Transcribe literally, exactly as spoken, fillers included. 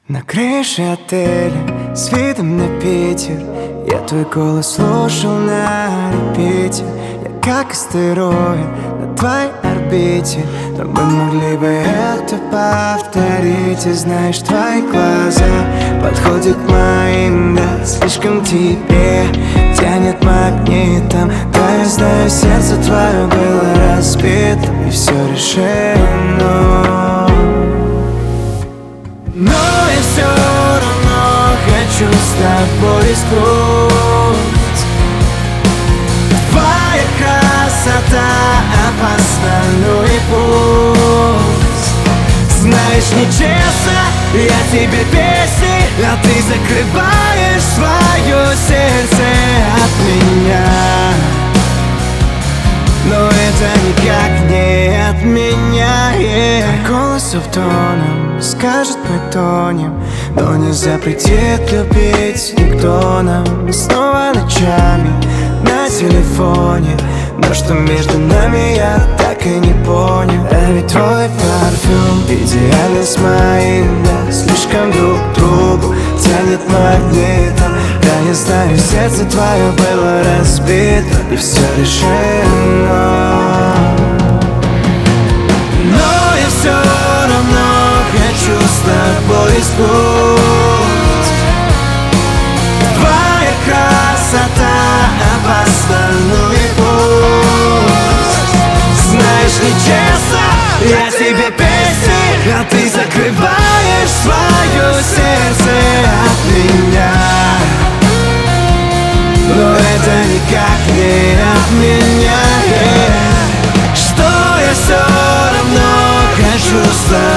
На крыше отеля с видом на Питер я твой голос слушал на репите. Я как астероид на твоей орбите, но мы могли бы это повторить. И знаешь, твои глаза подходят к моим, да, слишком тебе тянет магнитом. Да, я знаю, сердце твое было разбито, и все решено. Но я все равно хочу с тобой рискнуть. Твоя красота опасна, ну и пусть. Знаешь, нечестно, я тебе песни, а ты закрываешь свое сердце от меня. Но это никак не от меня, yeah. Твой голос автоном скажет, мы тонем, но не запретит любить никто нам. Снова ночами на телефоне, но что между нами я так и не понял. А ведь твой парфюм идеально с моим, да, слишком друг к другу тянет магнитом. Да, я знаю, сердце твое было разбито, и все решено. Но я все равно хочу с тобой рискнуть. Твоя красота опасна, ну и пусть. Знаешь, нечестно, я тебе песни, а ты закрываешь свое сердце от меня. Но это никак не от меня, yeah. Что я все равно хочу с тобой